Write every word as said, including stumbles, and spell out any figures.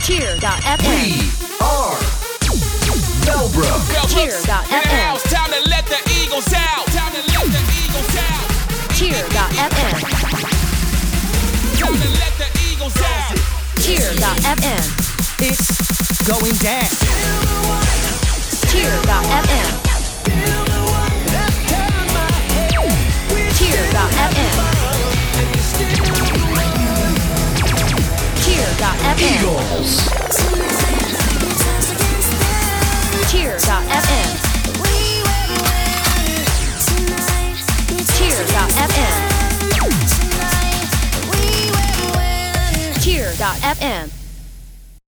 Cheer.fm. We are Bellbrook. Cheer.fm. Time to let the eagles out. Time to let the eagles out. Cheer.fm. Time to let the eagles out. Cheer.fm. It's going down. Cheer.fm. Cheer.fm. Cheer.fm. Eagles. Cheer.fm. Cheer.fm. Cheer.fm.